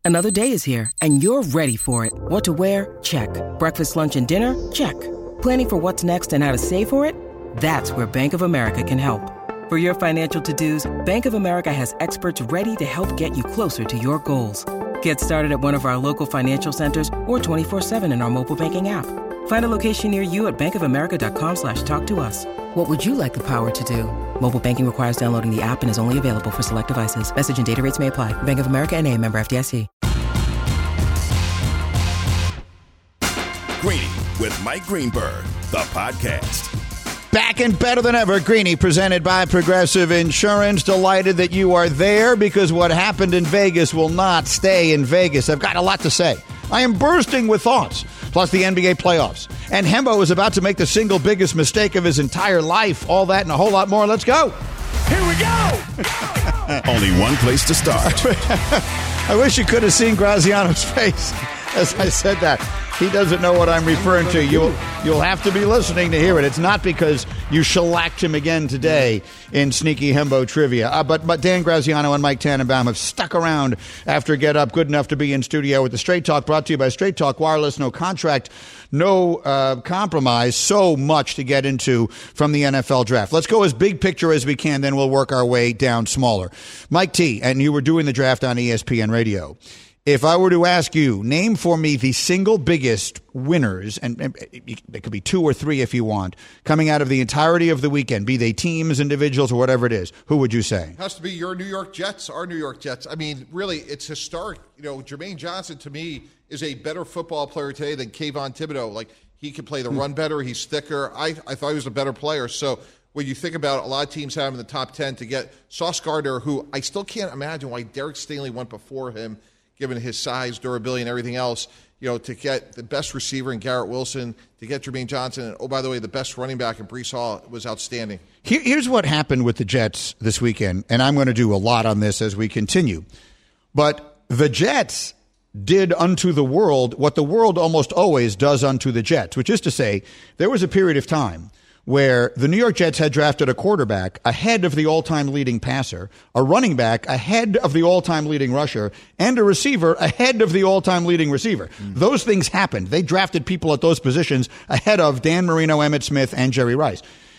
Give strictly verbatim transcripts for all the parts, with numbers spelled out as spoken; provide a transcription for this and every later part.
Another day is here, and you're ready for it. What to wear? Check. Breakfast, lunch, and dinner? Check. Planning for what's next and how to save for it? That's where Bank of America can help. For your financial to-dos, Bank of America has experts ready to help get you closer to your goals. Get started at one of our local financial centers or twenty-four seven in our mobile banking app. Find a location near you at bankofamerica.com slash talk to us. What would you like the power to do? Mobile banking requires downloading the app and is only available for select devices. Message and data rates may apply. Bank of America N A, member F D I C. Greeny with Mike Greenberg, the podcast. Back and better than ever, Greeny, presented by Progressive Insurance. Delighted that you are there because what happened in Vegas will not stay in Vegas. I've got a lot to say. I am bursting with thoughts, plus the N B A playoffs. And Hembo is about to make the single biggest mistake of his entire life. All that and a whole lot more. Let's go. Here we go. Only one place to start. I wish you could have seen Graziano's face as I said that. He doesn't know what I'm referring to. You'll you'll have to be listening to hear it. It's not because you shellacked him again today in Sneaky Hembo Trivia. Uh, but but Dan Graziano and Mike Tannenbaum have stuck around after Get Up, good enough to be in studio with the Straight Talk, brought to you by Straight Talk Wireless. No contract, no uh, compromise. So much to get into from the N F L draft. Let's go as big picture as we can, then we'll work our way down smaller. Mike T, and you were doing the draft on E S P N Radio. If I were to ask you, name for me the single biggest winners, and, and it could be two or three if you want, coming out of the entirety of the weekend, be they teams, individuals, or whatever it is, who would you say? It has to be your New York Jets, our New York Jets. I mean, really, it's historic. You know, Jermaine Johnson, to me, is a better football player today than Kayvon Thibodeau. Like, he can play the run better. He's thicker. I, I thought he was a better player. So when you think about a lot of teams have him in the top ten, to get Sauce Gardner, who I still can't imagine why Derek Stingley went before him, given his size, durability, and everything else, you know, to get the best receiver in Garrett Wilson, to get Jermaine Johnson, and, oh, by the way, the best running back in Breece Hall was outstanding. Here, here's what happened with the Jets this weekend, and I'm going to do a lot on this as we continue. But the Jets did unto the world what the world almost always does unto the Jets, which is to say there was a period of time where the New York Jets had drafted a quarterback ahead of the all-time leading passer, a running back ahead of the all-time leading rusher, and a receiver ahead of the all-time leading receiver. Mm. Those things happened. They drafted people at those positions ahead of Dan Marino, Emmitt Smith, and Jerry Rice.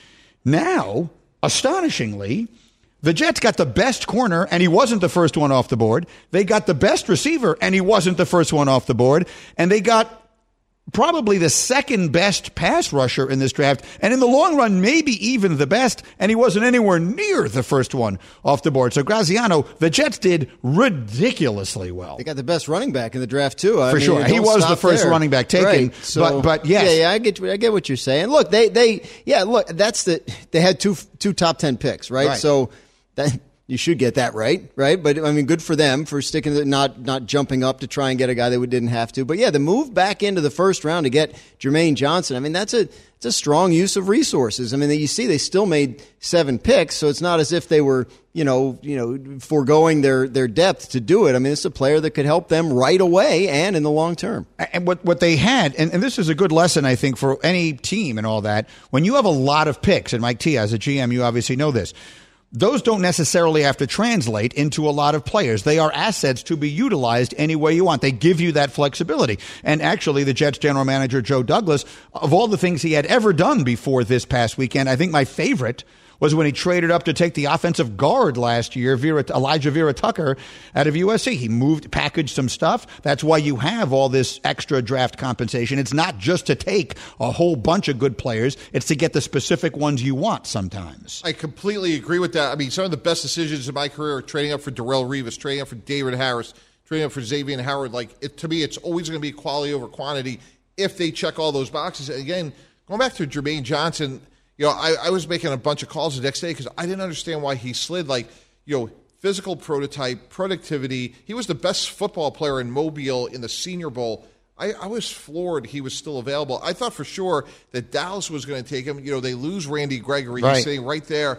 Now, astonishingly, the Jets got the best corner, and he wasn't the first one off the board. They got the best receiver, and he wasn't the first one off the board. And they got probably the second best pass rusher in this draft, and in the long run, maybe even the best, and he wasn't anywhere near the first one off the board. So Graziano, the Jets did ridiculously well. They got the best running back in the draft, too. I For mean, sure. He was the first there. running back taken, right. so, but, but yes. Yeah, yeah, I get, I get what you're saying. Look, they, they, yeah, look, that's the, they had two, two top ten picks, right? right. So that, you should get that right, right? But, I mean, good for them for sticking to it, not not jumping up to try and get a guy they didn't have to. But, yeah, the move back into the first round to get Jermaine Johnson, I mean, that's a it's a strong use of resources. I mean, you see they still made seven picks, so it's not as if they were, you know, you know, foregoing their, their depth to do it. I mean, it's a player that could help them right away and in the long term. And what, what they had, and, and this is a good lesson, I think, for any team and all that, when you have a lot of picks, and Mike T, as a G M, you obviously know this, those don't necessarily have to translate into a lot of players. They are assets to be utilized any way you want. They give you that flexibility. And actually, the Jets general manager, Joe Douglas, of all the things he had ever done before this past weekend, I think my favorite was when he traded up to take the offensive guard last year, Vera, Elijah Vera Tucker, out of U S C. He moved, packaged some stuff. That's why you have all this extra draft compensation. It's not just to take a whole bunch of good players. It's to get the specific ones you want sometimes. I completely agree with that. I mean, some of the best decisions in my career are trading up for Darrelle Revis, trading up for David Harris, trading up for Xavier Howard. Like, it, to me, it's always going to be quality over quantity if they check all those boxes. Again, going back to Jermaine Johnson, you know, I, I was making a bunch of calls the next day because I didn't understand why he slid. Like, you know, physical prototype, productivity. He was the best football player in Mobile in the Senior Bowl. I, I was floored he was still available. I thought for sure that Dallas was going to take him. You know, they lose Randy Gregory. Right. He's sitting right there.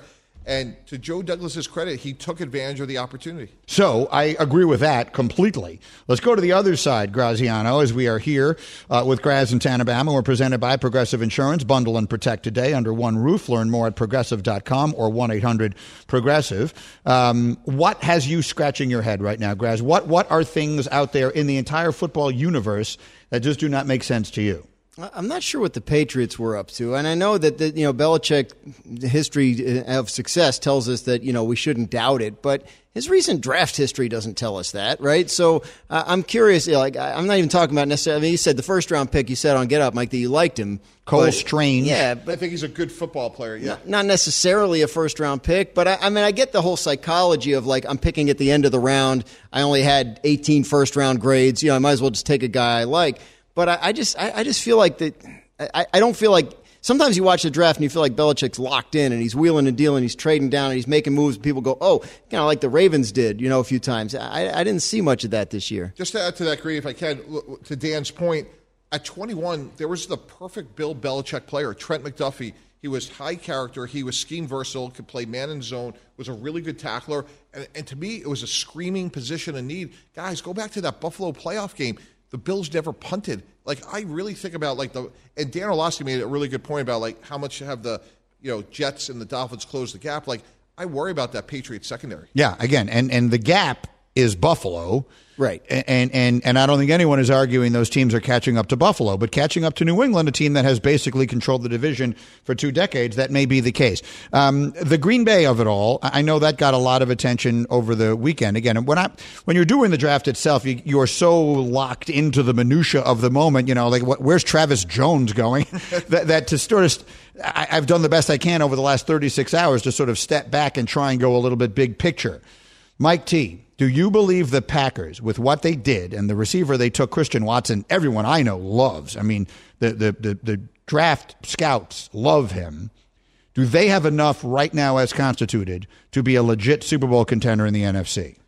And to Joe Douglas's credit, he took advantage of the opportunity. So I agree with that completely. Let's go to the other side, Graziano, as we are here uh, with Graz and Tannenbaum. We're presented by Progressive Insurance. Bundle and protect today under one roof. Learn more at progressive dot com or one eight hundred progressive. Um, what has you scratching your head right now, Graz? What, what are things out there in the entire football universe that just do not make sense to you? I'm not sure what the Patriots were up to, and I know that the, you know Belichick, the history of success tells us that you know we shouldn't doubt it, but his recent draft history doesn't tell us that, right? So uh, I'm curious. You know, like I'm not even talking about necessarily. I mean, you said the first round pick. You said on Get Up, Mike, that you liked him. Cole but, Strange. Yeah, but I think he's a good football player. Yeah, not, not necessarily a first round pick, but I, I mean, I get the whole psychology of like I'm picking at the end of the round. I only had eighteen first round grades. You know, I might as well just take a guy I like. But I, I just, I, I just feel like that. I, I don't feel like sometimes you watch the draft and you feel like Belichick's locked in and he's wheeling and dealing, he's trading down and he's making moves. And people go, oh, kind of like the Ravens did, you know, a few times. I, I didn't see much of that this year. Just to add to that, Green, if I can, to Dan's point, at twenty-one, there was the perfect Bill Belichick player, Trent McDuffie. He was high character. He was scheme versatile, could play man in zone, was a really good tackler. And, and to me, it was a screaming position of need. Guys, go back to that Buffalo playoff game. The Bills never punted. Like, I really think about, like, the – and Dan Orlovsky made a really good point about, like, how much have the, you know, Jets and the Dolphins closed the gap. Like, I worry about that Patriots secondary. Yeah, again, and, and the gap is Buffalo. Right. And, and and I don't think anyone is arguing those teams are catching up to Buffalo, but catching up to New England, a team that has basically controlled the division for two decades, that may be the case. Um, the Green Bay of it all, I know that got a lot of attention over the weekend. Again, when I when you're doing the draft itself, you, you're so locked into the minutia of the moment. You know, like what, where's Travis Jones going? that, that to sort of I, I've done the best I can over the last thirty-six hours to sort of step back and try and go a little bit big picture. Mike T, do you believe the Packers, with what they did and the receiver they took, Christian Watson, everyone I know loves, I mean, the, the, the, the draft scouts love him. Do they have enough right now as constituted to be a legit Super Bowl contender in the N F C?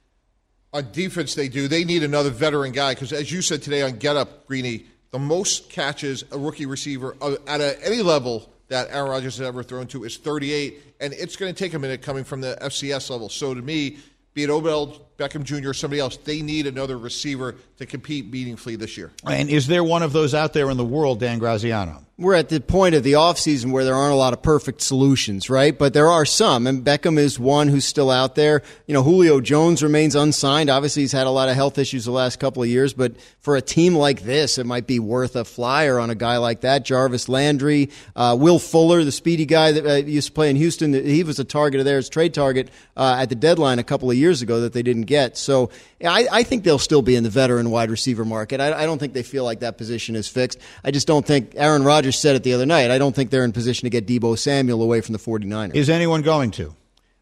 On defense, they do. They need another veteran guy because, as you said today on Get Up, Greeny, the most catches a rookie receiver at a, any level that Aaron Rodgers has ever thrown to is thirty-eight, and it's going to take a minute coming from the F C S level. So to me, be it Odell Beckham Junior or somebody else, they need another receiver to compete meaningfully this year. And is there one of those out there in the world, Dan Graziano? We're at the point of the offseason where there aren't a lot of perfect solutions, right? But there are some, and Beckham is one who's still out there. You know, Julio Jones remains unsigned. Obviously, he's had a lot of health issues the last couple of years, but for a team like this, it might be worth a flyer on a guy like that. Jarvis Landry, uh, Will Fuller, the speedy guy that uh, used to play in Houston, he was a target of theirs, trade target uh, at the deadline a couple of years ago that they didn't get. So I, I think they'll still be in the veteran wide receiver market. I, I don't think they feel like that position is fixed. I just don't think Aaron Rodgers said it the other night. I don't think they're in position to get Deebo Samuel away from the 49ers. Is anyone going to?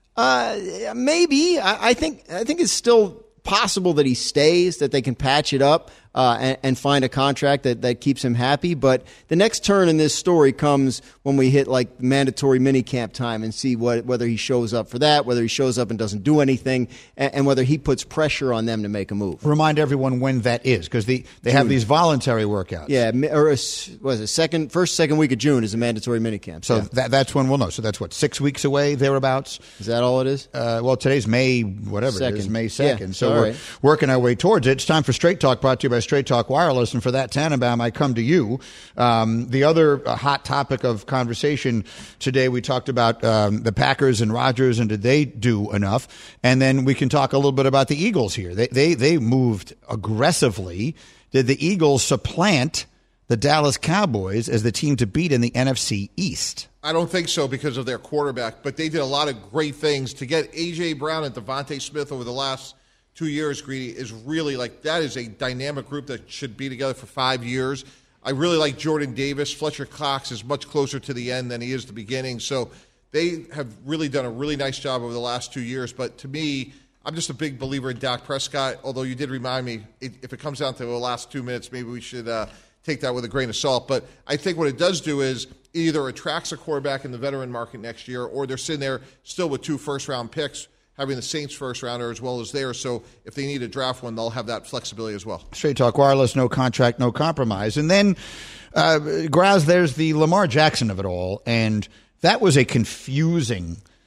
Uh, maybe. I, I think I think it's still possible that he stays, that they can patch it up uh, and, and find a contract that, that keeps him happy. But the next turn in this story comes when we hit like mandatory minicamp time and see what whether he shows up for that, whether he shows up and doesn't do anything, and, and whether he puts pressure on them to make a move. Remind everyone when that is, because the, they have these voluntary workouts. Yeah, or was it second, first, second week of June is a mandatory minicamp. So yeah. that, that's when we'll know. So that's what, six weeks away, thereabouts? Is that all it is? Uh, well, today's May, whatever second. it is, May second. Yeah, so we're right. working our way towards it. It's time for Straight Talk, brought to you by Straight Talk Wireless. And for that, Tannenbaum, I come to you. Um, the other uh, hot topic of conversation today, we talked about um, the Packers and Rodgers, and did they do enough? And then we can talk a little bit about the Eagles here. They they they moved aggressively. Did the Eagles supplant the Dallas Cowboys as the team to beat in the N F C East? I don't think so because of their quarterback, but they did a lot of great things. To get A J. Brown and Devontae Smith over the last two years, Greedy, is really like, that is a dynamic group that should be together for five years. I really like Jordan Davis. Fletcher Cox is much closer to the end than he is the beginning. So they have really done a really nice job over the last two years. But to me, I'm just a big believer in Dak Prescott, although you did remind me, it, if it comes down to the last two minutes, maybe we should uh, take that with a grain of salt. But I think what it does do is either attracts a quarterback in the veteran market next year, or they're sitting there still with two first-round picks, having the Saints first rounder as well as theirs. So if they need a draft one, they'll have that flexibility as well. Straight Talk Wireless, no contract, no compromise. And then, uh, Graz, there's the Lamar Jackson of it all. And that was a confusing,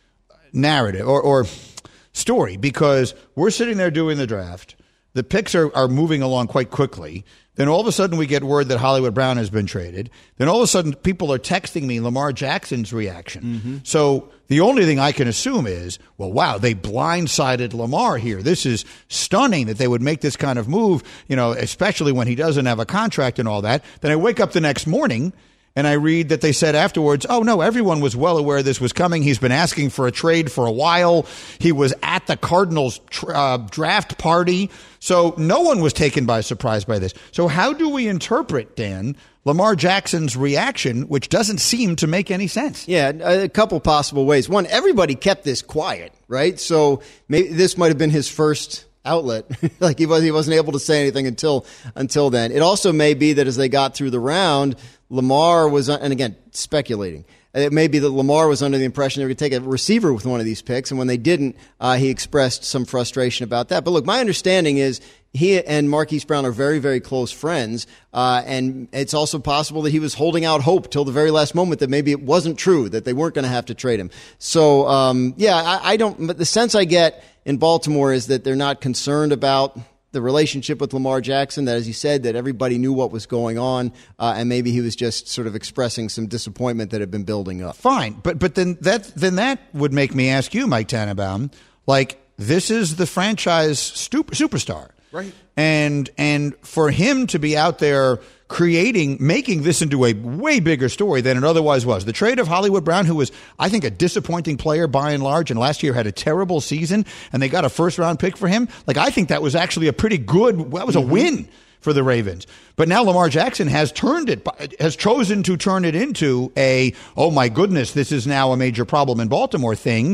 narrative or, or story, because we're sitting there doing the draft. The picks are, are moving along quite quickly. Then all of a sudden we get word that Hollywood Brown has been traded. Then all of a sudden people are texting me Lamar Jackson's reaction. Mm-hmm. So the only thing I can assume is, well, wow, they blindsided Lamar here. This is stunning that they would make this kind of move, you know, especially when he doesn't have a contract and all that. Then I wake up the next morning and I read that they said afterwards, oh, no, everyone was well aware this was coming. He's been asking for a trade for a while. He was at the Cardinals tra- uh, draft party. So no one was taken by surprise by this. So how do we interpret, Dan, Lamar Jackson's reaction, which doesn't seem to make any sense? Yeah, a couple possible ways. One, everybody kept this quiet, right? So maybe this might have been his first outlet. Like he was, he wasn't able to say anything until until then. It also may be that as they got through the round, Lamar was, and again, speculating, it may be that Lamar was under the impression they were going to take a receiver with one of these picks, and when they didn't, uh, he expressed some frustration about that. But look, my understanding is he and Marquise Brown are very, very close friends, uh, and it's also possible that he was holding out hope till the very last moment that maybe it wasn't true, that they weren't going to have to trade him. So, um, yeah, I, I don't, but the sense I get in Baltimore is that they're not concerned about the relationship with Lamar Jackson, that, as you said, that everybody knew what was going on, uh, and maybe he was just sort of expressing some disappointment that had been building up. Fine, but but then that then that would make me ask you, Mike Tannenbaum, like, this is the franchise stup- superstar. Right. And and for him to be out there creating, making this into a way bigger story than it otherwise was. The trade of Hollywood Brown, who was, I think, a disappointing player by and large, and last year had a terrible season, and they got a first-round pick for him. Like, I think that was actually a pretty good, that was a win for the Ravens. But now Lamar Jackson has turned it, has chosen to turn it into a, oh my goodness, this is now a major problem in Baltimore thing.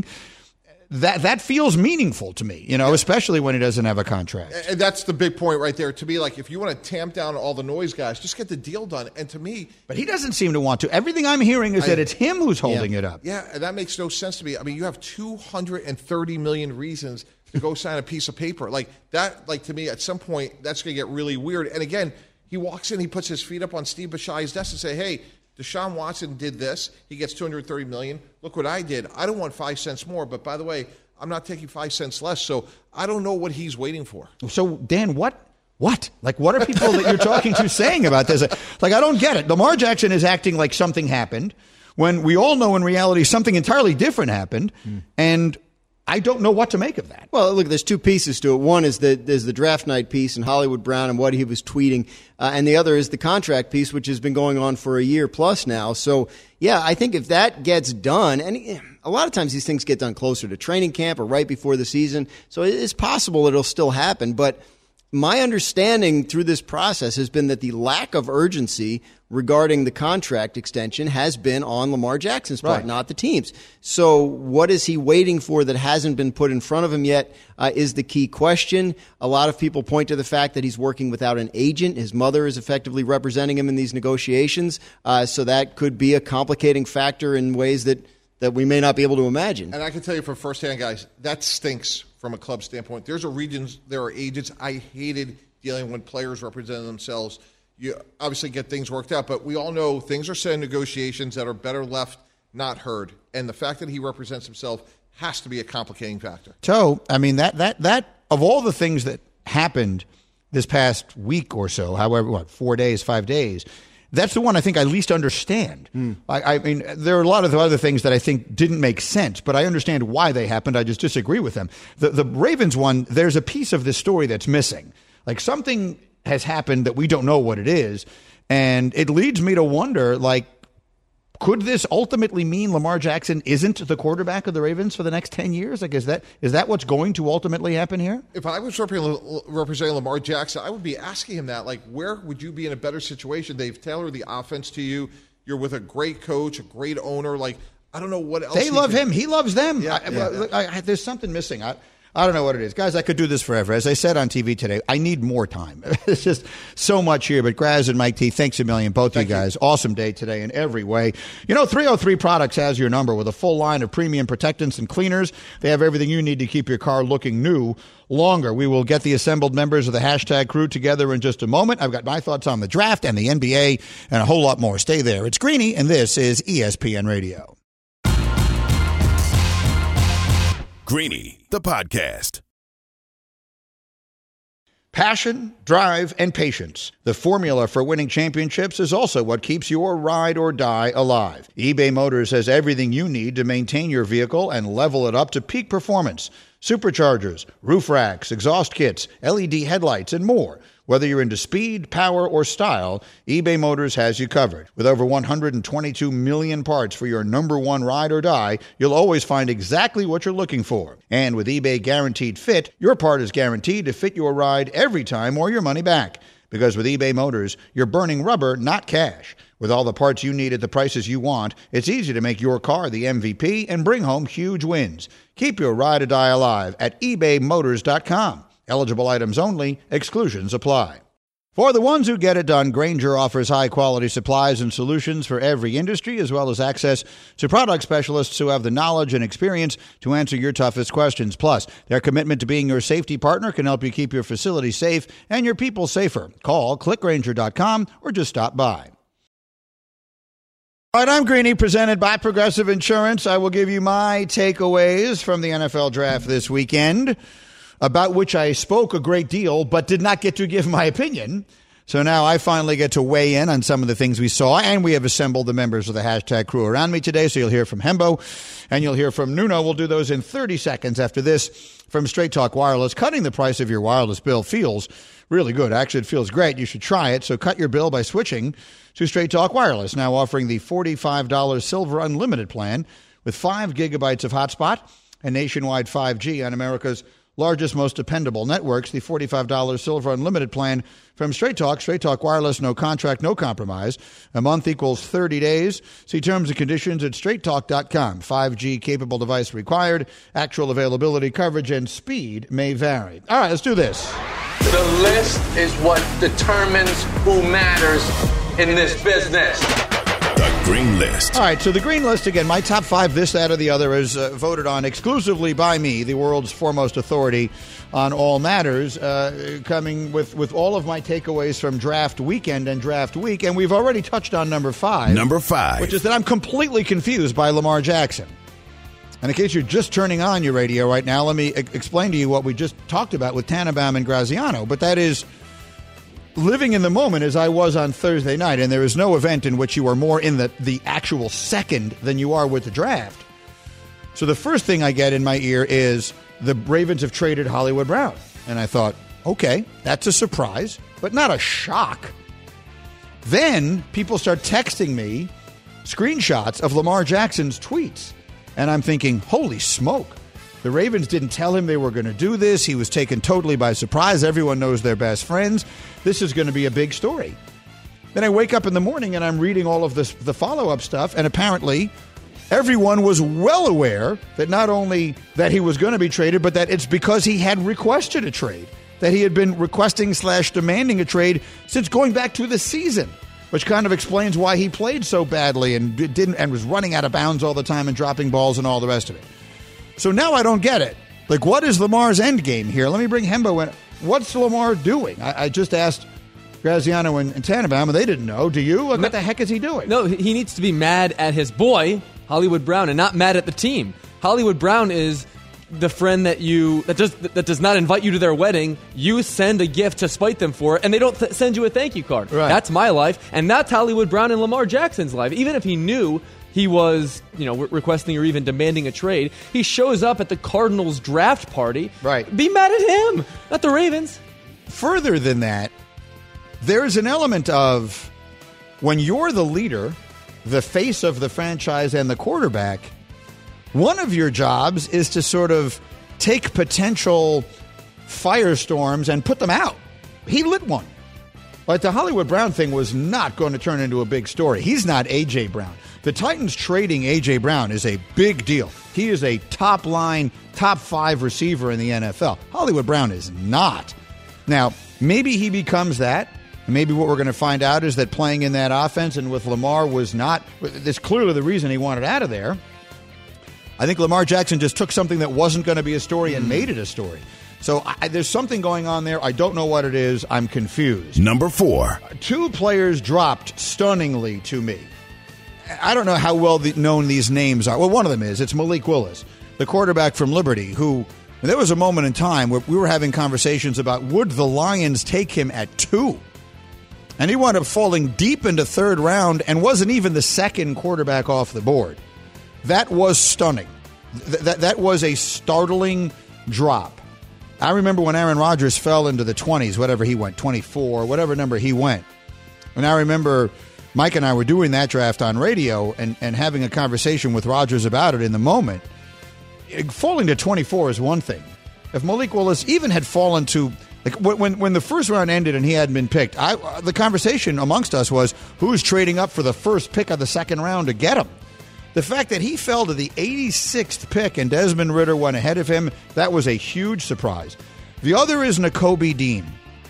That that feels meaningful to me, you know, especially when he doesn't have a contract. And that's the big point right there. To me, like, if you want to tamp down all the noise, guys, just get the deal done. And to me... But he doesn't seem to want to. Everything I'm hearing is I, that it's him who's holding yeah. it up. Yeah, and that makes no sense to me. I mean, you have two hundred thirty million reasons to go sign a piece of paper. Like, that, like, to me, at some point, that's going to get really weird. And again, he walks in, he puts his feet up on Steve Bashai's desk and say, hey, Deshaun Watson did this. He gets two hundred thirty million dollars. Look what I did. I don't want five cents more. But by the way, I'm not taking five cents less, so I don't know what he's waiting for. So, Dan, what? What? Like, what are people that you're talking to saying about this? Like, I don't get it. Lamar Jackson is acting like something happened when we all know in reality something entirely different happened, mm. and I don't know what to make of that. Well, look, there's two pieces to it. One is the, there's the draft night piece and Hollywood Brown and what he was tweeting, uh, and the other is the contract piece, which has been going on for a year plus now. So, yeah, I think if that gets done, and a lot of times these things get done closer to training camp or right before the season, so it's possible it'll still happen. But my understanding through this process has been that the lack of urgency regarding the contract extension has been on Lamar Jackson's part, right. not the team's. So what is he waiting for that hasn't been put in front of him yet uh, is the key question. A lot of people point to the fact that he's working without an agent. His mother is effectively representing him in these negotiations, uh, so that could be a complicating factor in ways that, that we may not be able to imagine. And I can tell you from firsthand, guys, that stinks from a club standpoint. There's a regions, there are agents. I hated dealing when players represent themselves. You obviously get things worked out, but we all know things are said in negotiations that are better left not heard. And the fact that he represents himself has to be a complicating factor. So, I mean, that that that of all the things that happened this past week or so, however, what, four days, five days, that's the one I think I least understand. Mm. I, I mean, there are a lot of other things that I think didn't make sense, but I understand why they happened. I just disagree with them. The, the Ravens one, there's a piece of this story that's missing. Like, something has happened that we don't know what it is, and it leads me to wonder, like, could this ultimately mean Lamar Jackson isn't the quarterback of the Ravens for the next ten years? Like, is that is that what's going to ultimately happen here? If I was representing Lamar Jackson, I would be asking him that. Like, where would you be in a better situation? They've tailored the offense to you. You're with a great coach, a great owner. Like, I don't know what else. They love can... him. He loves them. Yeah, I, yeah, I, I, I, there's something missing. I, I don't know what it is. Guys, I could do this forever. As I said on T V today, I need more time. It's just so much here. But Graz and Mike T, thanks a million, both of you guys. You. Awesome day today in every way. You know, three oh three Products has your number with a full line of premium protectants and cleaners. They have everything you need to keep your car looking new longer. We will get the assembled members of the hashtag crew together in just a moment. I've got my thoughts on the draft and the N B A and a whole lot more. Stay there. It's Greeny, and this is E S P N Radio. Greeny, the podcast. Passion, drive, and patience. The formula for winning championships is also what keeps your ride or die alive. eBay Motors has everything you need to maintain your vehicle and level it up to peak performance. Superchargers, roof racks, exhaust kits, L E D headlights, and more. Whether you're into speed, power, or style, eBay Motors has you covered. With over one hundred twenty-two million parts for your number one ride or die, you'll always find exactly what you're looking for. And with eBay Guaranteed Fit, your part is guaranteed to fit your ride every time or your money back. Because with eBay Motors, you're burning rubber, not cash. With all the parts you need at the prices you want, it's easy to make your car the M V P and bring home huge wins. Keep your ride or die alive at ebay motors dot com. Eligible items only. Exclusions apply. For the ones who get it done, Grainger offers high-quality supplies and solutions for every industry, as well as access to product specialists who have the knowledge and experience to answer your toughest questions. Plus, their commitment to being your safety partner can help you keep your facility safe and your people safer. Call click grainger dot com or just stop by. All right, I'm Greeny, presented by Progressive Insurance. I will give you my takeaways from the N F L draft this weekend, about which I spoke a great deal, but did not get to give my opinion. So now I finally get to weigh in on some of the things we saw, and we have assembled the members of the hashtag crew around me today. So you'll hear from Hembo, and you'll hear from Nuno. We'll do those in thirty seconds after this from Straight Talk Wireless. Cutting the price of your wireless bill feels really good. Actually, it feels great. You should try it. So cut your bill by switching to Straight Talk Wireless, now offering the forty-five dollars Silver Unlimited plan with five gigabytes of hotspot and nationwide five G on America's largest, most dependable networks. The forty-five dollars Silver Unlimited plan from Straight Talk. Straight Talk Wireless, no contract, no compromise. A month equals thirty days. See terms and conditions at straight talk dot com. five G capable device required. Actual availability, coverage, and speed may vary. All right, let's do this. The list is what determines who matters in this business. The Green List. All right, so the Green List, again, my top five, this, that, or the other, is uh, voted on exclusively by me, the world's foremost authority on all matters, uh, coming with, with all of my takeaways from draft weekend and draft week. And we've already touched on number five. Number five. Which is that I'm completely confused by Lamar Jackson. And in case you're just turning on your radio right now, let me e- explain to you what we just talked about with Tannenbaum and Graziano. But that is living in the moment as I was on Thursday night, and there is no event in which you are more in the, the actual second than you are with the draft. So the first thing I get in my ear is the Ravens have traded Hollywood Brown. And I thought, okay, that's a surprise, but not a shock. Then people start texting me screenshots of Lamar Jackson's tweets. And I'm thinking, holy smoke. The Ravens didn't tell him they were going to do this. He was taken totally by surprise. Everyone knows they're best friends. This is going to be a big story. Then I wake up in the morning and I'm reading all of this, the follow-up stuff, and apparently everyone was well aware that not only that he was going to be traded, but that it's because he had requested a trade, that he had been requesting slash demanding a trade since going back to the season, which kind of explains why he played so badly and didn't and was running out of bounds all the time and dropping balls and all the rest of it. So now I don't get it. Like, what is Lamar's end game here? Let me bring Hembo in. What's Lamar doing? I, I just asked Graziano and, and Tannenbaum, and they didn't know. Do you? What Ma- the heck is he doing? No, he needs to be mad at his boy, Hollywood Brown, and not mad at the team. Hollywood Brown is the friend that you that does that does not invite you to their wedding. You send a gift to spite them for it, and they don't th- send you a thank you card. Right. That's my life, and that's Hollywood Brown and Lamar Jackson's life. Even if he knew he was, you know, re- requesting or even demanding a trade, he shows up at the Cardinals draft party. Right. Be mad at him, not the Ravens. Further than that, there is an element of when you're the leader, the face of the franchise and the quarterback, one of your jobs is to sort of take potential firestorms and put them out. He lit one. Like, the Hollywood Brown thing was not going to turn into a big story. He's not A J. Brown. The Titans trading A J. Brown is a big deal. He is a top-line, top five receiver in the N F L. Hollywood Brown is not. Now, maybe he becomes that. Maybe what we're going to find out is that playing in that offense and with Lamar was not – that's clearly the reason he wanted out of there. I think Lamar Jackson just took something that wasn't going to be a story and made it a story. So I, there's something going on there. I don't know what it is. I'm confused. Number four. Two players dropped stunningly to me. I don't know how well the, known these names are. Well, one of them is. It's Malik Willis. the quarterback from Liberty, who there was a moment in time where we were having conversations about would the Lions take him at two? And he wound up falling deep into third round and wasn't even the second quarterback off the board. That was stunning. Th- that, that was a startling drop. I remember when Aaron Rodgers fell into the twenties, whatever he went, twenty-four, whatever number he went. And I remember Mike and I were doing that draft on radio and, and having a conversation with Rodgers about it in the moment. Falling to twenty-four is one thing. If Malik Willis even had fallen to, like when when the first round ended and he hadn't been picked, I, the conversation amongst us was who's trading up for the first pick of the second round to get him. The fact that he fell to the eighty-sixth pick and Desmond Ridder went ahead of him, that was a huge surprise. The other is Nakobe Dean.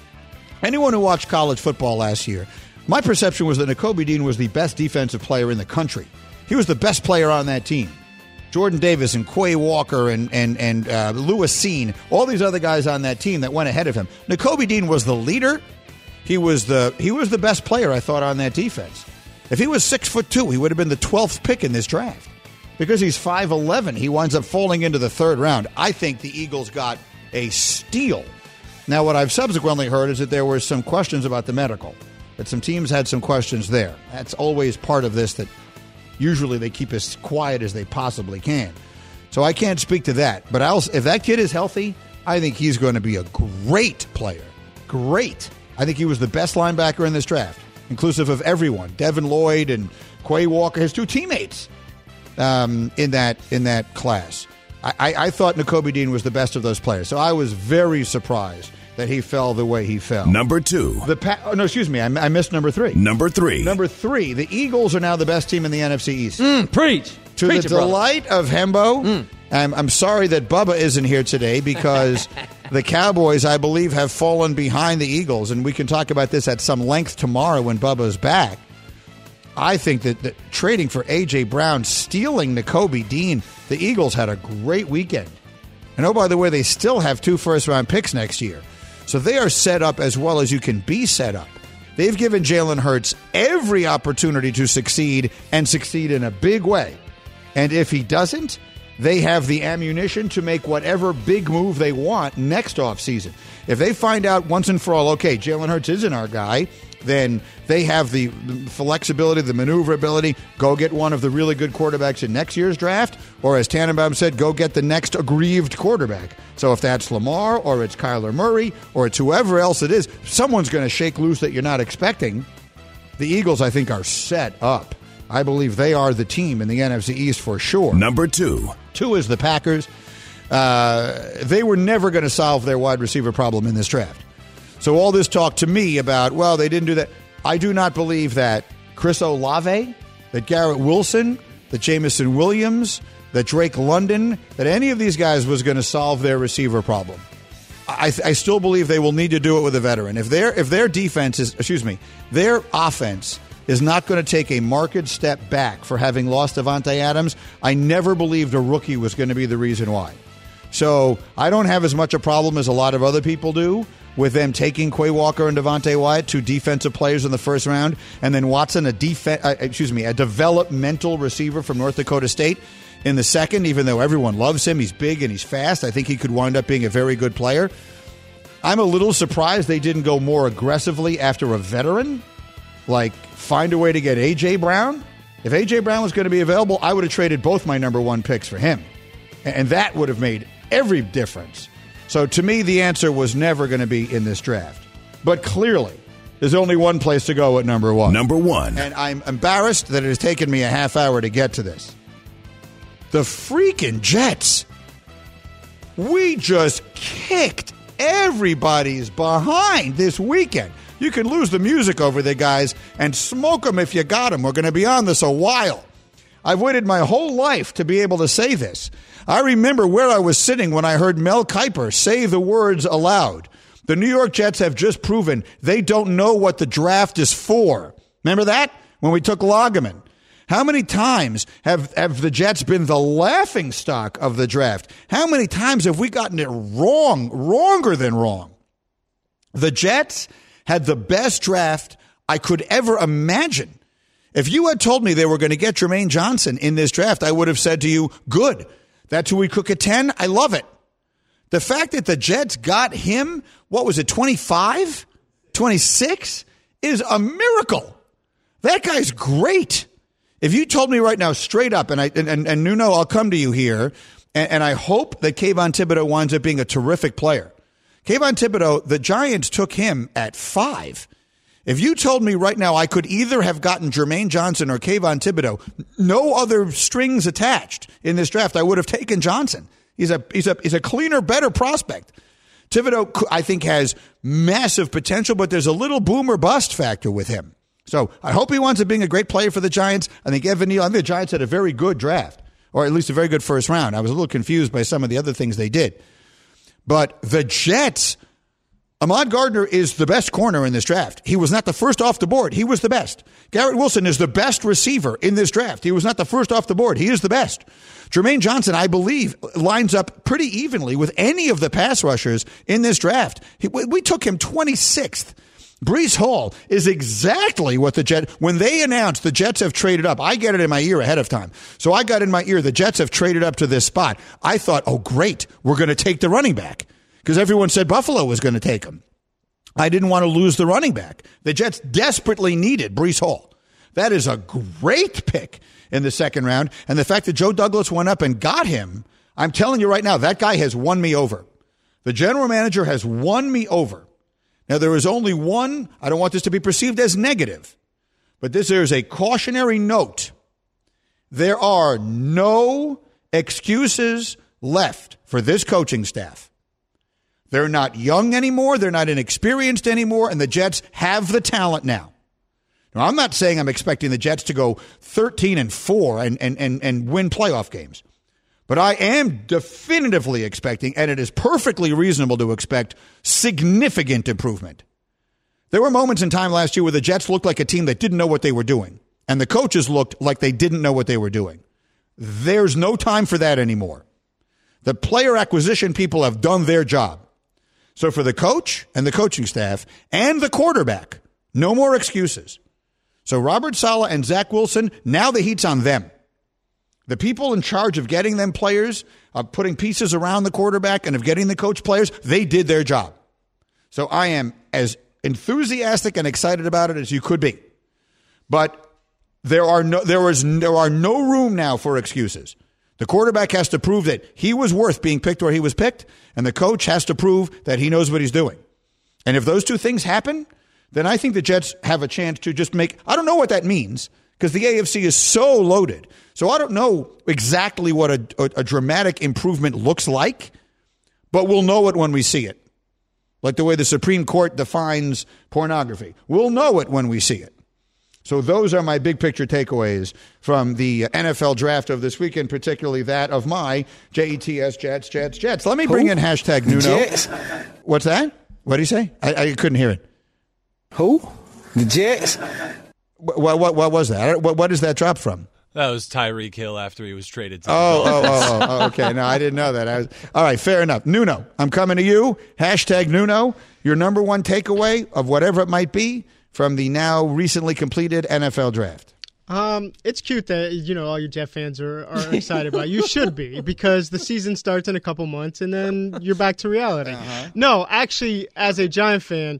Anyone who watched college football last year, my perception was that Nakobe Dean was the best defensive player in the country. He was the best player on that team. Jordan Davis and Quay Walker and and and uh, Lewis Seen, all these other guys on that team that went ahead of him. Nakobe Dean was the leader. He was the he was the best player, I thought, on that defense. If he was six foot two, he would have been the twelfth pick in this draft. Because he's five eleven, he winds up falling into the third round. I think the Eagles got a steal. Now, what I've subsequently heard is that there were some questions about the medical, that some teams had some questions there. That's always part of this, that usually they keep as quiet as they possibly can. So I can't speak to that. But I'll, if that kid is healthy, I think he's going to be a great player. Great. I think he was the best linebacker in this draft, inclusive of everyone. Devin Lloyd and Quay Walker, his two teammates um, in that in that class. I, I, I thought Nakobe Dean was the best of those players. So I was very surprised that he fell the way he fell. Number two. The pa- oh, no, excuse me. I, I missed number three. Number three. Number three. The Eagles are now the best team in the N F C East. Mm, preach. To preach the it, brother. delight of Hembo, mm. I'm, I'm sorry that Bubba isn't here today because the Cowboys, I believe, have fallen behind the Eagles. And we can talk about this at some length tomorrow when Bubba's back. I think that, that trading for A J. Brown, stealing Nakobe Dean, the Eagles had a great weekend. And oh, by the way, they still have two first-round picks next year. So they are set up as well as you can be set up. They've given Jalen Hurts every opportunity to succeed and succeed in a big way. And if he doesn't, they have the ammunition to make whatever big move they want next offseason. If they find out once and for all, okay, Jalen Hurts isn't our guy, then they have the flexibility, the maneuverability, go get one of the really good quarterbacks in next year's draft, or as Tannenbaum said, go get the next aggrieved quarterback. So if that's Lamar, or it's Kyler Murray, or it's whoever else it is, someone's going to shake loose that you're not expecting. The Eagles, I think, are set up. I believe they are the team in the N F C East for sure. Number two. Two is the Packers. Uh, they were never going to solve their wide receiver problem in this draft. So all this talk to me about, well, they didn't do that. I do not believe that Chris Olave, that Garrett Wilson, that Jameson Williams, that Drake London, that any of these guys was going to solve their receiver problem. I, I still believe they will need to do it with a veteran. If their if their defense is, excuse me, their offense is not going to take a marked step back for having lost Davante Adams, I never believed a rookie was going to be the reason why. So I don't have as much a problem as a lot of other people do with them taking Quay Walker and Devontae Wyatt, two defensive players in the first round, and then Watson, a def- uh, excuse me, a developmental receiver from North Dakota State in the second, even though everyone loves him. He's big and he's fast. I think he could wind up being a very good player. I'm a little surprised they didn't go more aggressively after a veteran, like find a way to get A J. Brown. If A J. Brown was going to be available, I would have traded both my number one picks for him. And that would have made every difference. So to me, the answer was never going to be in this draft. But clearly, there's only one place to go at number one. Number one. And I'm embarrassed that it has taken me a half hour to get to this. The freaking Jets. We just kicked everybody's behind this weekend. You can lose the music over there, guys, and smoke them if you got them. We're going to be on this a while. I've waited my whole life to be able to say this. I remember where I was sitting when I heard Mel Kiper say the words aloud. The New York Jets have just proven they don't know what the draft is for. Remember that? When we took Lageman. How many times have, have the Jets been the laughingstock of the draft? How many times have we gotten it wrong, wronger than wrong? The Jets had the best draft I could ever imagine. If you had told me they were going to get Jermaine Johnson in this draft, I would have said to you, good. That's who we cook at ten. I love it. The fact that the Jets got him, what was it, twenty-five, twenty-six, is a miracle. That guy's great. If you told me right now, straight up, and I and, and, and Nuno, I'll come to you here, and, and I hope that Kayvon Thibodeau winds up being a terrific player. Kayvon Thibodeau, the Giants took him at five. If you told me right now I could either have gotten Jermaine Johnson or Kayvon Thibodeau, no other strings attached in this draft, I would have taken Johnson. He's a he's a he's a cleaner, better prospect. Thibodeau, I think, has massive potential, but there's a little boomer bust factor with him. So I hope he winds up being a great player for the Giants. I think Evan Neal, I think the Giants had a very good draft, or at least a very good first round. I was a little confused by some of the other things they did. But the Jets, Ahmad Gardner is the best corner in this draft. He was not the first off the board. He was the best. Garrett Wilson is the best receiver in this draft. He was not the first off the board. He is the best. Jermaine Johnson, I believe, lines up pretty evenly with any of the pass rushers in this draft. He, we took him twenty-sixth. Breece Hall is exactly what the Jets, when they announced the Jets have traded up, I get it in my ear ahead of time. So I got in my ear, the Jets have traded up to this spot. I thought, oh, great, we're going to take the running back because everyone said Buffalo was going to take him. I didn't want to lose the running back. The Jets desperately needed Breece Hall. That is a great pick in the second round. And the fact that Joe Douglas went up and got him, I'm telling you right now, that guy has won me over. The general manager has won me over. Now, there is only one, I don't want this to be perceived as negative, but this is a cautionary note. There are no excuses left for this coaching staff. They're not young anymore, they're not inexperienced anymore, and the Jets have the talent now. Now, I'm not saying I'm expecting the Jets to go thirteen and four and, and, and, and win playoff games. But I am definitively expecting, and it is perfectly reasonable to expect, significant improvement. There were moments in time last year where the Jets looked like a team that didn't know what they were doing, and the coaches looked like they didn't know what they were doing. There's no time for that anymore. The player acquisition people have done their job. So for the coach and the coaching staff and the quarterback, no more excuses. So Robert Saleh and Zach Wilson, now the heat's on them. The people in charge of getting them players, of putting pieces around the quarterback, and of getting the coach players, they did their job. So I am as enthusiastic and excited about it as you could be. But there are no there is there are no room now for excuses. The quarterback has to prove that he was worth being picked where he was picked, and the coach has to prove that he knows what he's doing. And if those two things happen, then I think the Jets have a chance to just make, I don't know what that means, because the A F C is so loaded. So I don't know exactly what a, a, a dramatic improvement looks like, but we'll know it when we see it. Like the way the Supreme Court defines pornography. We'll know it when we see it. So those are my big picture takeaways from the N F L draft of this weekend, particularly that of my J E T S, Jets, Jets, Jets. Let me bring Who? in hashtag Nuno. Jets. What's that? What did he say? I, I couldn't hear it. Who? The Jets. What, what, what was that? What, what is that drop from? That was Tyreek Hill after he was traded to the oh, oh, oh, oh, okay. No, I didn't know that. I was, all right, fair enough. Nuno, I'm coming to you. Hashtag Nuno, your number one takeaway of whatever it might be from the now recently completed N F L draft. Um, it's cute that, you know, all you Jet fans are, are excited about it. You should be, because the season starts in a couple months and then you're back to reality. Uh-huh. No, actually, as a Giant fan,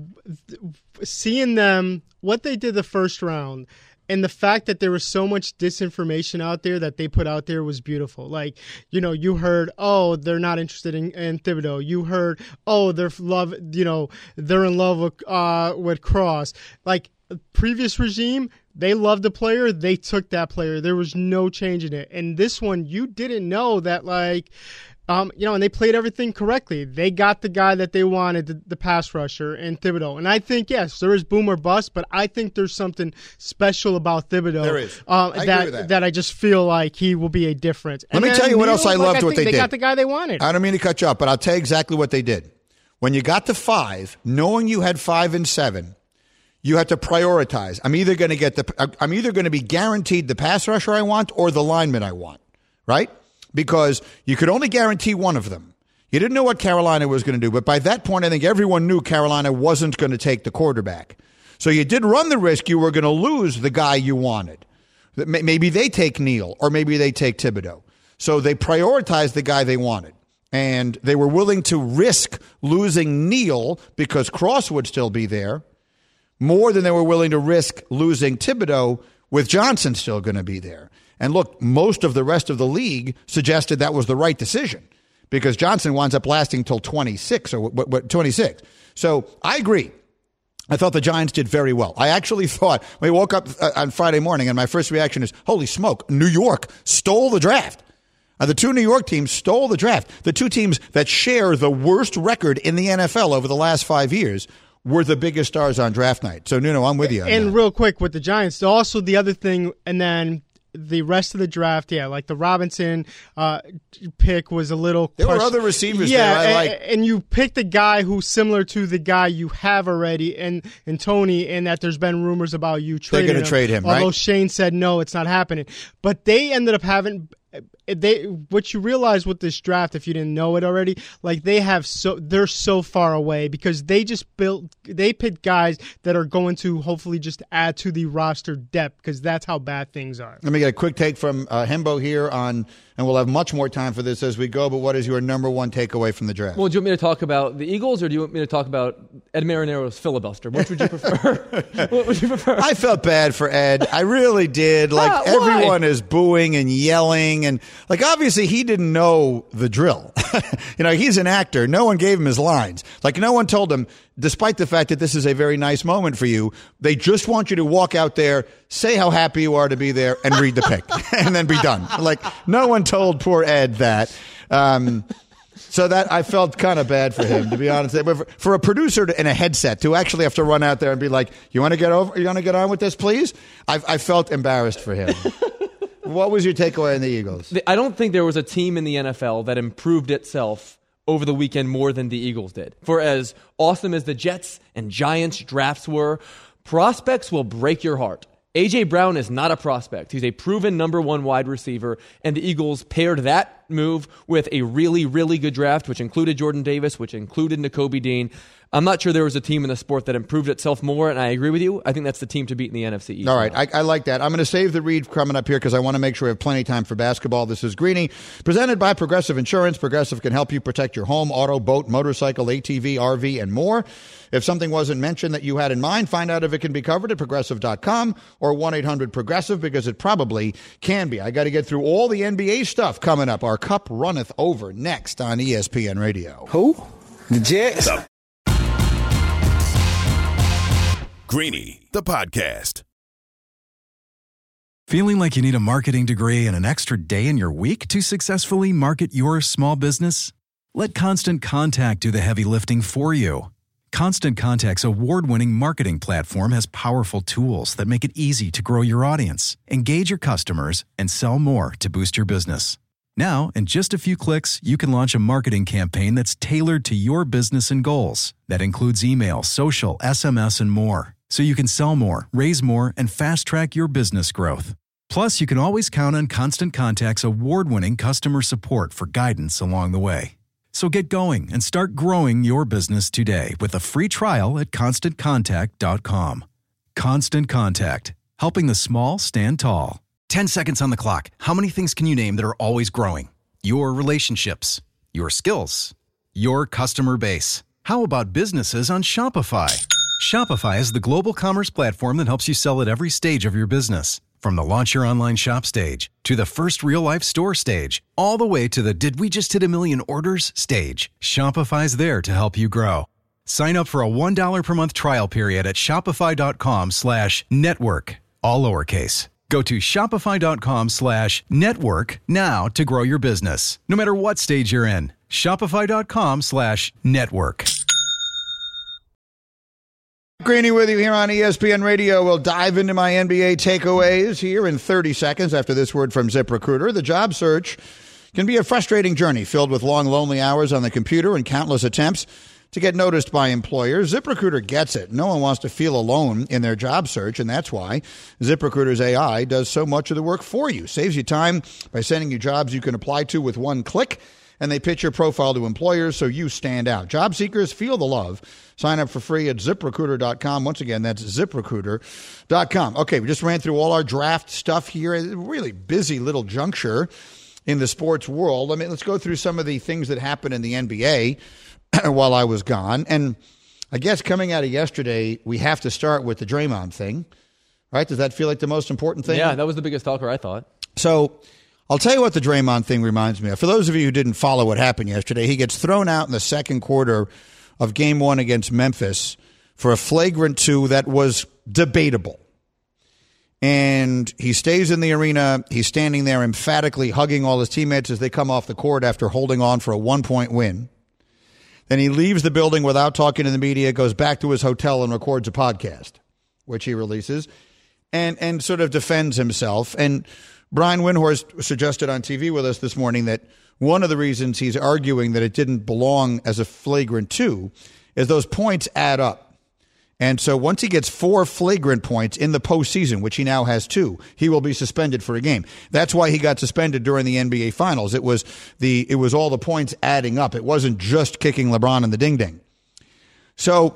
seeing them, what they did the first round, and the fact that there was so much disinformation out there that they put out there was beautiful. Like, you know, you heard, oh, they're not interested in, in Thibodeau. You heard, oh, they're love, you know, they're in love with uh, with Cross. Like, previous regime, they loved the player. They took that player. There was no change in it. And this one, you didn't know that, like, Um, you know, and they played everything correctly. They got the guy that they wanted, the, the pass rusher, and Thibodeau. And I think, yes, there is boom or bust, but I think there's something special about Thibodeau. There is. Um, I that, agree with that. that I just feel like he will be a difference. Let and me tell you what Neal, else I like, loved I what think they, they did. got the guy they wanted. I don't mean to cut you off, but I'll tell you exactly what they did. When you got to five, knowing you had five and seven, you had to prioritize. I'm either going to get the, I'm either going to be guaranteed the pass rusher I want or the lineman I want, right? Because you could only guarantee one of them. You didn't know what Carolina was going to do, but by that point, I think everyone knew Carolina wasn't going to take the quarterback. So you did run the risk you were going to lose the guy you wanted. Maybe they take Neal, or maybe they take Thibodeau. So they prioritized the guy they wanted. And they were willing to risk losing Neal because Cross would still be there more than they were willing to risk losing Thibodeau with Johnson still going to be there. And look, most of the rest of the league suggested that was the right decision because Johnson winds up lasting till twenty-six or what, what, twenty-six. So I agree. I thought the Giants did very well. I actually thought, we woke up on Friday morning and my first reaction is, holy smoke, New York stole the draft. Uh, the two New York teams stole the draft. The two teams that share the worst record in the N F L over the last five years were the biggest stars on draft night. So, Nuno, I'm with you on And that. real quick with the Giants, also the other thing, and then the rest of the draft, yeah, like the Robinson uh, pick was a little There question. were other receivers yeah, there I and, like. and you picked a guy who's similar to the guy you have already, and, and Tony, and that there's been rumors about you trading They're going him. to trade him, although right? Shane said no, it's not happening. But they ended up having they what you realize with this draft, if you didn't know it already, like they have so they're so far away because they just built they picked guys that are going to hopefully just add to the roster depth because that's how bad things are. Let me get a quick take from uh, Hembo here on, and we'll have much more time for this as we go, but what is your number one takeaway from the draft? Well, do you want me to talk about the Eagles or do you want me to talk about Ed Marinero's filibuster? Which would you prefer? What would you prefer? I felt bad for Ed. I really did. Like, Ah, why? everyone is booing and yelling. And, like, obviously he didn't know the drill. You know, he's an actor. No one gave him his lines. Like, no one told him, despite the fact that this is a very nice moment for you, they just want you to walk out there, say how happy you are to be there, and read the pick. And then be done. Like, no one told poor Ed that. Um, so that I felt kind of bad for him, to be honest. But for, for a producer to, in a headset to actually have to run out there and be like, "You want to get over? You want to get on with this, please?" I, I felt embarrassed for him. What was your takeaway on the Eagles? I don't think there was a team in the N F L that improved itself over the weekend more than the Eagles did. For as awesome as the Jets and Giants drafts were, prospects will break your heart. A J. Brown is not a prospect. He's a proven number one wide receiver, and the Eagles paired that move with a really, really good draft, which included Jordan Davis, which included Nakobe Dean. I'm not sure there was a team in the sport that improved itself more, and I agree with you. I think that's the team to beat in the N F C East. All right, I, I like that. I'm going to save the read coming up here because I want to make sure we have plenty of time for basketball. This is Greeny, presented by Progressive Insurance. Progressive can help you protect your home, auto, boat, motorcycle, A T V, R V, and more. If something wasn't mentioned that you had in mind, find out if it can be covered at progressive dot com or one eight hundred progressive because it probably can be. I got to get through all the N B A stuff coming up. Our cup runneth over next on E S P N Radio. Who? The Jets? Greeny, the podcast. Feeling like you need a marketing degree and an extra day in your week to successfully market your small business? Let Constant Contact do the heavy lifting for you. Constant Contact's award-winning marketing platform has powerful tools that make it easy to grow your audience, engage your customers, and sell more to boost your business. Now, in just a few clicks, you can launch a marketing campaign that's tailored to your business and goals. That includes email, social, S M S, and more. So you can sell more, raise more, and fast-track your business growth. Plus, you can always count on Constant Contact's award-winning customer support for guidance along the way. So get going and start growing your business today with a free trial at constant contact dot com. Constant Contact, helping the small stand tall. Ten seconds on the clock. How many things can you name that are always growing? Your relationships, your skills, your customer base. How about businesses on Shopify? Shopify is the global commerce platform that helps you sell at every stage of your business. From the launch your online shop stage, to the first real-life store stage, all the way to the did we just hit a million orders stage, Shopify's there to help you grow. Sign up for a one dollar per month trial period at shopify.com slash network, all lowercase. Go to shopify.com slash network now to grow your business, no matter what stage you're in. Shopify.com slash network. Greeny with you here on E S P N Radio. We'll dive into my N B A takeaways here in thirty seconds after this word from ZipRecruiter. The job search can be a frustrating journey filled with long, lonely hours on the computer and countless attempts to get noticed by employers. ZipRecruiter gets it. No one wants to feel alone in their job search, and that's why ZipRecruiter's A I does so much of the work for you. Saves you time by sending you jobs you can apply to with one click, and they pitch your profile to employers so you stand out. Job seekers, feel the love. Sign up for free at zip recruiter dot com. Once again, that's zip recruiter dot com. Okay, we just ran through all our draft stuff here. A really busy little juncture. in the sports world. I mean, let's go through some of the things that happened in the N B A while I was gone. And I guess coming out of yesterday, we have to start with the Draymond thing, right? Does that feel like the most important thing? Yeah, that was the biggest talker, I thought. So I'll tell you what the Draymond thing reminds me of. For those of you who didn't follow what happened yesterday, he gets thrown out in the second quarter of game one against Memphis for a flagrant two that was debatable. And he stays in the arena. He's standing there emphatically hugging all his teammates as they come off the court after holding on for a one-point win. Then he leaves the building without talking to the media, goes back to his hotel and records a podcast, which he releases, and, and sort of defends himself. And Brian Windhorst suggested on T V with us this morning that one of the reasons he's arguing that it didn't belong as a flagrant two is those points add up. And so once he gets four flagrant points in the postseason, which he now has two, he will be suspended for a game. That's why he got suspended during the N B A Finals. It was the it was all the points adding up. It wasn't just kicking LeBron in the ding-ding. So,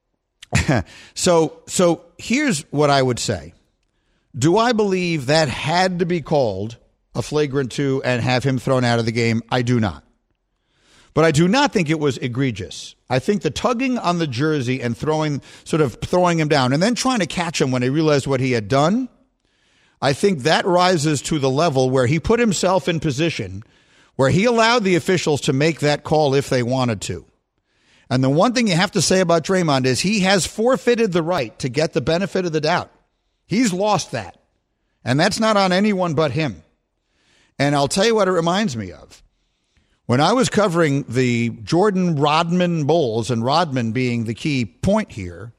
so, so here's what I would say. Do I believe that had to be called a flagrant two and have him thrown out of the game? I do not. But I do not think it was egregious. I think the tugging on the jersey and throwing, sort of throwing him down and then trying to catch him when he realized what he had done, I think that rises to the level where he put himself in position where he allowed the officials to make that call if they wanted to. And the one thing you have to say about Draymond is he has forfeited the right to get the benefit of the doubt. He's lost that. And that's not on anyone but him. And I'll tell you what it reminds me of. When I was covering the Jordan Rodman Bulls, and Rodman being the key point here,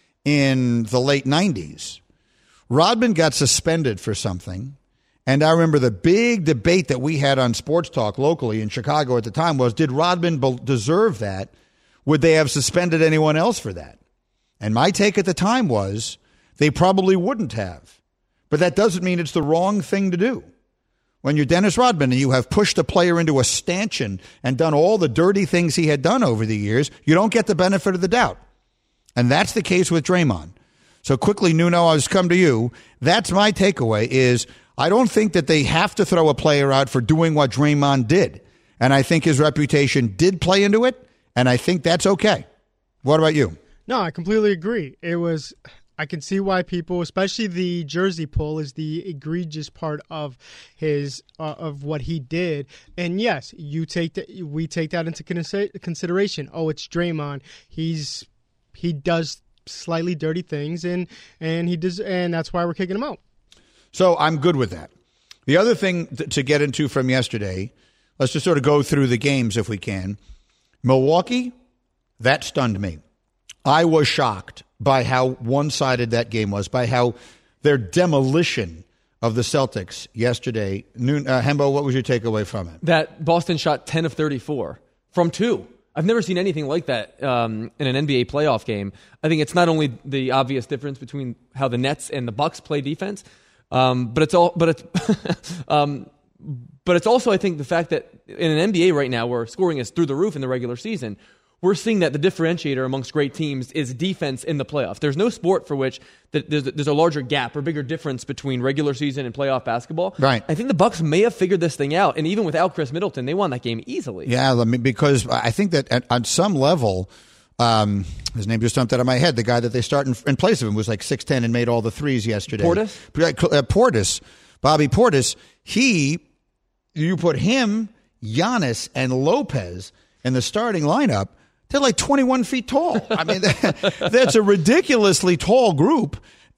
in the late nineties, Rodman got suspended for something. And I remember the big debate that we had on Sports Talk locally in Chicago at the time was, did Rodman be- deserve that? Would they have suspended anyone else for that? And my take at the time was, they probably wouldn't have. But that doesn't mean it's the wrong thing to do. When you're Dennis Rodman and you have pushed a player into a stanchion and done all the dirty things he had done over the years, you don't get the benefit of the doubt. And that's the case with Draymond. So quickly, Nuno, I'll just come to you. That's my takeaway is I don't think that they have to throw a player out for doing what Draymond did. And I think his reputation did play into it, and I think that's okay. What about you? No, I completely agree. It was... I can see why people, especially the jersey pull, is the egregious part of his uh, of what he did. And yes, you take that. We take that into consideration. Oh, it's Draymond. He's he does slightly dirty things, and and he does, and that's why we're kicking him out. So I'm good with that. The other thing th- to get into from yesterday, let's just sort of go through the games if we can. Milwaukee, that stunned me. I was shocked by how one-sided that game was, by how their demolition of the Celtics yesterday. Noon, uh, Hembo, what was your takeaway from it? That Boston shot ten of thirty-four from two. I've never seen anything like that um, in an N B A playoff game. I think it's not only the obvious difference between how the Nets and the Bucks play defense, um, but it's all, but it's, um, but it's also, I think, the fact that in an N B A right now where scoring is through the roof in the regular season, we're seeing that the differentiator amongst great teams is defense in the playoff. There's no sport for which there's a, there's a larger gap or bigger difference between regular season and playoff basketball. Right. I think the Bucks may have figured this thing out, and even without Chris Middleton, they won that game easily. Yeah, I mean, because I think that at, on some level, um, his name just jumped out of my head. The guy that they start in, in place of him was like six ten and made all the threes yesterday. Portis? Uh, Portis, Bobby Portis. He, you put him, Giannis, and Lopez in the starting lineup. They're like twenty-one feet tall. I mean, that, that's a ridiculously tall group.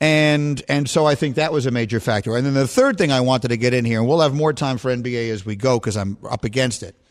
And and so I think that was a major factor. And then the third thing I wanted to get in here, and we'll have more time for N B A as we go because I'm up against it.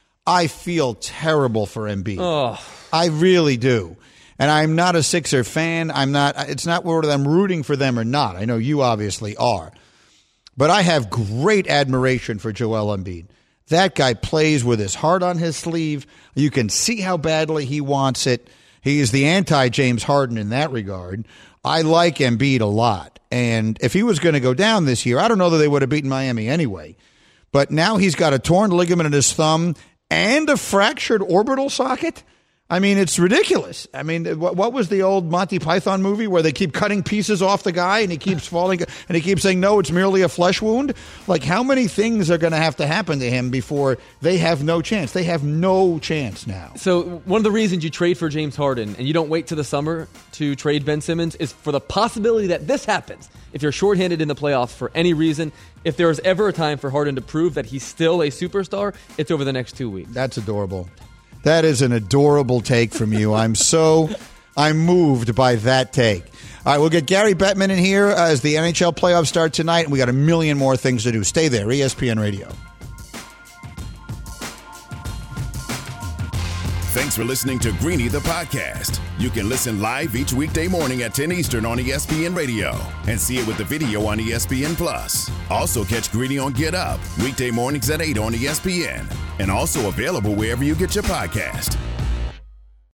I feel terrible for Embiid. Oh. I really do. And I'm not a Sixer fan. I'm not. It's not whether I'm rooting for them or not. I know you obviously are. But I have great admiration for Joel Embiid. That guy plays with his heart on his sleeve. You can see how badly he wants it. He is the anti-James Harden in that regard. I like Embiid a lot. And if he was going to go down this year, I don't know that they would have beaten Miami anyway. But now he's got a torn ligament in his thumb and a fractured orbital socket. I mean, it's ridiculous. I mean, what, what was the old Monty Python movie where they keep cutting pieces off the guy and he keeps falling and he keeps saying, no, it's merely a flesh wound? Like, how many things are going to have to happen to him before they have no chance? They have no chance now. So one of the reasons you trade for James Harden and you don't wait to the summer to trade Ben Simmons is for the possibility that this happens. If you're shorthanded in the playoffs for any reason, if there is ever a time for Harden to prove that he's still a superstar, it's over the next two weeks. That's adorable. That is an adorable take from you. I'm so, I'm moved by that take. All right, we'll get Gary Bettman in here as the N H L playoffs start tonight, and we got a million more things to do. Stay there, E S P N Radio. Thanks for listening to Greeny the podcast. You can listen live each weekday morning at ten Eastern on E S P N Radio and see it with the video on E S P N Plus. Also catch Greeny on Get Up weekday mornings at eight on E S P N and also available wherever you get your podcast.